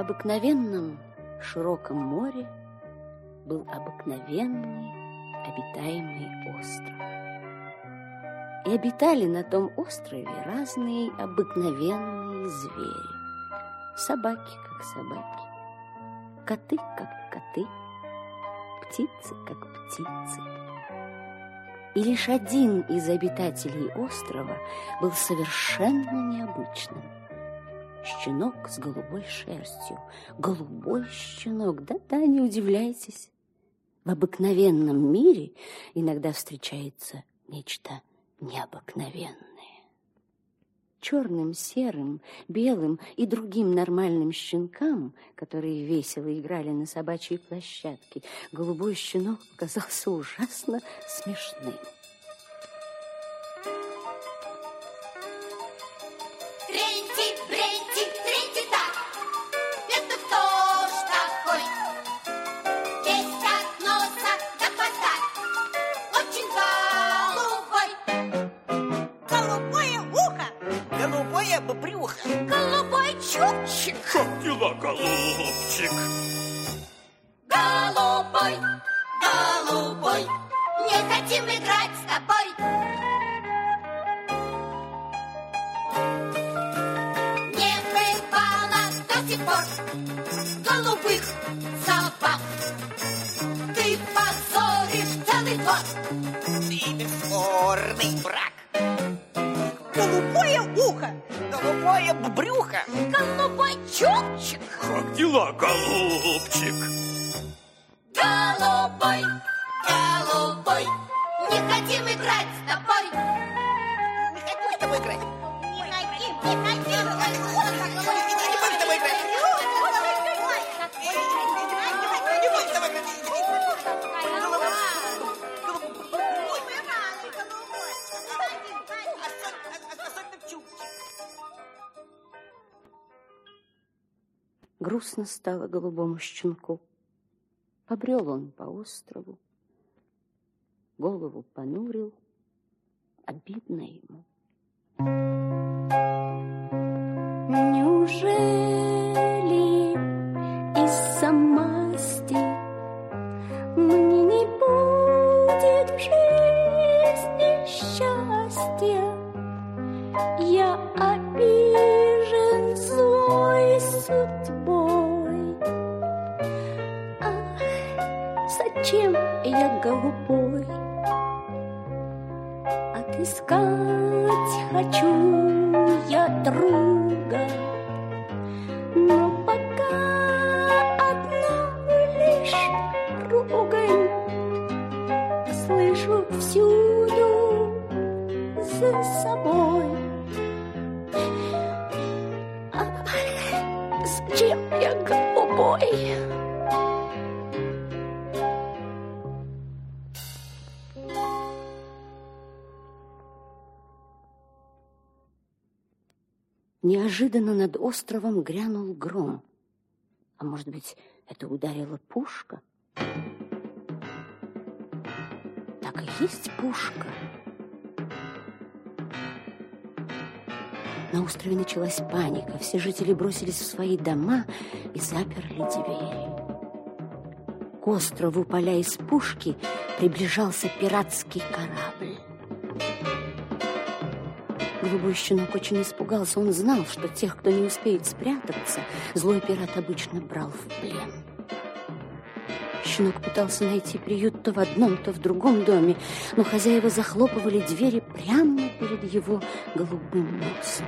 обыкновенном широком море был обыкновенный обитаемый остров. И обитали на том острове разные обыкновенные звери. Собаки, как собаки, коты, как коты, птицы, как птицы. И лишь один из обитателей острова был совершенно необычным. Щенок с голубой шерстью. Голубой щенок. Да-да, не удивляйтесь. В обыкновенном мире иногда встречается нечто необыкновенное. Черным, серым, белым и другим нормальным щенкам, которые весело играли на собачьей площадке, голубой щенок показался ужасно смешным. Как дела, голубчик? Голубой, голубой, не хотим играть с тобой. Не бывало до сих пор голубых собак. Ты позоришь целый двор. Ты бесспорный брак. Голубое ухо, голубое брюхо, голубой чубчик. Как дела, голубчик? Голубой, голубой, не хотим играть с тобой. Не хотим с тобой играть. Не хотим, не хотим. Не будем с тобой играть. Не будем с тобой играть. Грустно стало голубому щенку. Побрел он по острову, голову понурил, обидно ему. Неужели из-за масти мне не будет в жизни счастья? Я обижен злой судьбой. Ах, зачем я голубой? Отыскать хочу я друга, но пока одна лишь ругань слышу всюду за собой. Зачем я голубой? Неожиданно над островом грянул гром. А может быть, это ударила пушка? Так и есть пушка. На острове началась паника. Все жители бросились в свои дома и заперли двери. К острову, паля из пушки, приближался пиратский корабль. Голубой щенок очень испугался. Он знал, что тех, кто не успеет спрятаться, злой пират обычно брал в плен. Щенок пытался найти приют то в одном, то в другом доме, но хозяева захлопывали двери прямо перед его голубым носом.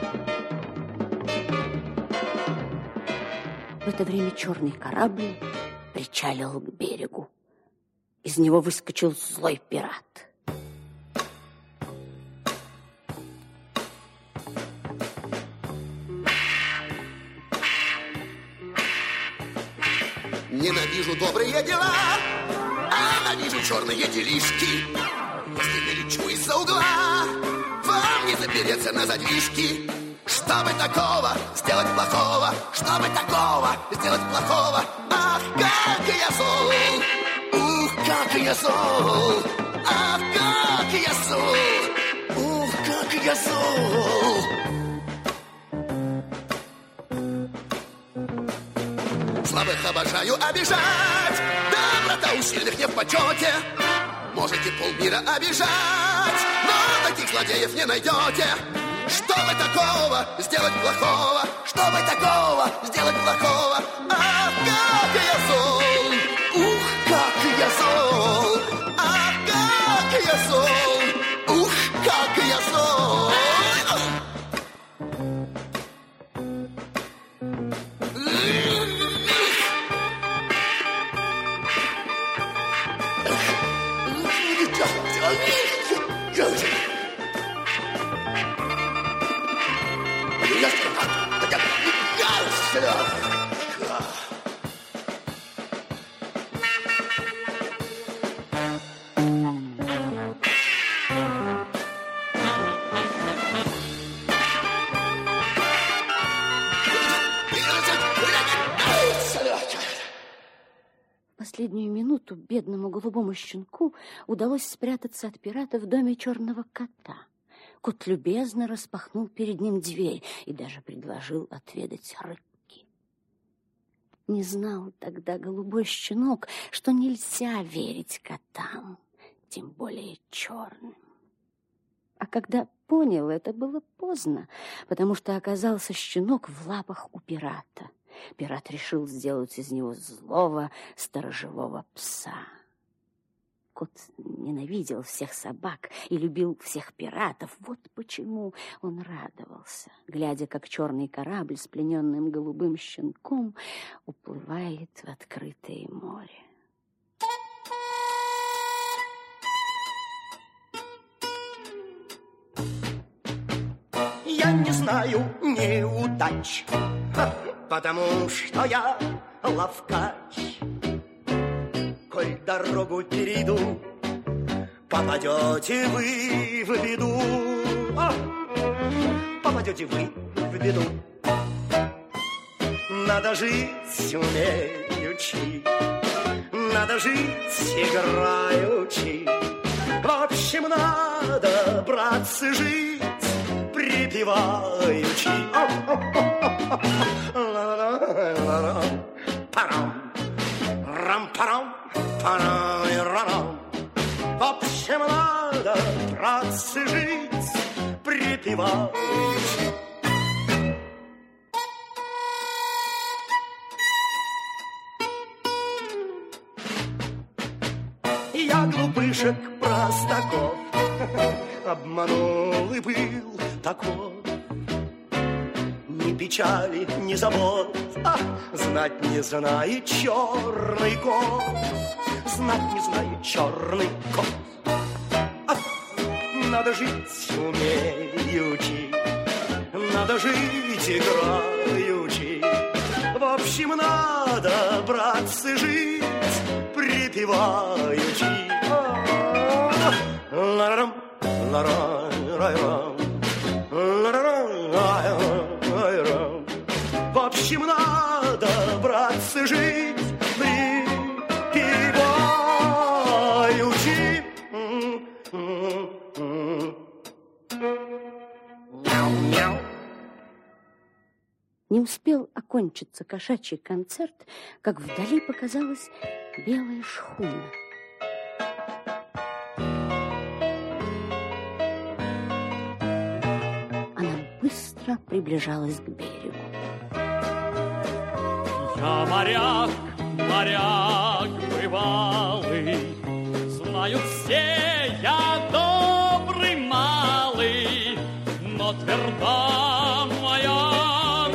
В это время черный корабль причалил к берегу. Из него выскочил злой пират. Ненавижу добрые дела, а ненавижу черные делишки. Если лечу из-за угла, вам не запереться на задвижки. Чтобы такого сделать плохого, чтобы такого сделать плохого. Ах, как я зол, ух, как я зол. Ах, как я зол, ух, как я зол. слабых обожаю обижать. Доброта у сильных не в почете. Можете полмира обижать, но таких злодеев не найдете. Что вы такого сделать плохого? Что вы такого сделать плохого? Ах, как я зол! Ух, как я зол! Ах, как я зол! Ух, как я зол! Последнюю минуту бедному голубому щенку удалось спрятаться от пирата в доме черного кота. Кот любезно распахнул перед ним дверь и даже предложил отведать рыбки. Не знал тогда голубой щенок, что нельзя верить котам, тем более черным. А когда понял, это было поздно, потому что оказался щенок в лапах у пирата. Пират решил сделать из него злого сторожевого пса. Кот ненавидел всех собак и любил всех пиратов. Вот почему он радовался, глядя, как черный корабль с плененным голубым щенком уплывает в открытое море. Я не знаю неудач, потому что я ловкач. Коль дорогу перейду, попадете вы в беду. Попадете вы в беду. Надо жить умеючи, надо жить играючи. В общем, надо, братцы, жить припеваючи. Парам, рам-парам, парам-рам. В общем, надо, братцы, жить припеваючи. Я глупышек простаков обманул и был таков. Ни печали, ни забот, знать не знает черный кот. Знать не знает черный кот. Надо жить умеючи, надо жить играючи. В общем, надо, братцы, жить припеваючи. Ла-рам, ла-рам, ла-рам. В общем, надо, братцы, жить припеваючи. Мяу-мяу. Не успел окончиться кошачий концерт, как вдали показалась белая шхуна. Она быстро приближалась к берегу. Я моряк, моряк бывалый, знают все, я добрый малый, но тверда моя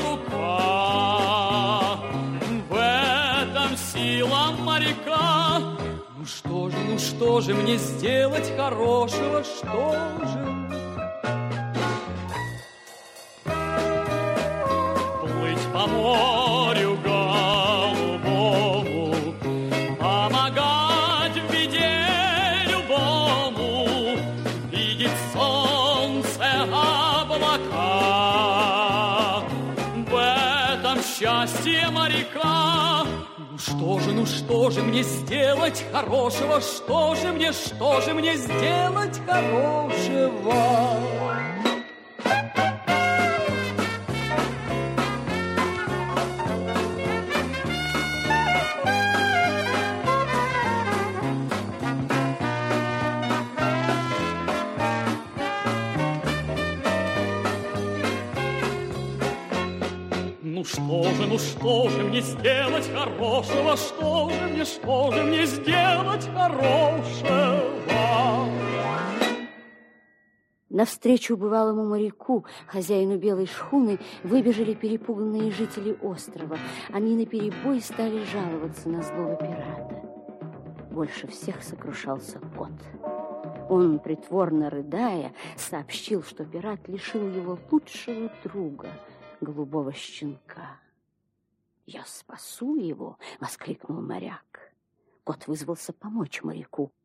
рука. В этом сила моряка. Ну что же мне сделать хорошего, что же? Плыть по морю голубому, помогать в беде любому, видеть солнце, облака. В этом счастье моряка. Ну что же мне сделать хорошего? Что же мне сделать хорошего? ну что же мне сделать хорошего? Что же мне сделать хорошего? Навстречу бывалому моряку, хозяину белой шхуны, выбежали перепуганные жители острова. Они наперебой стали жаловаться на злого пирата. Больше всех сокрушался кот. Он, притворно рыдая, сообщил, что пират лишил его лучшего друга, голубого щенка. «Я спасу его!» — воскликнул моряк. Кот вызвался помочь моряку.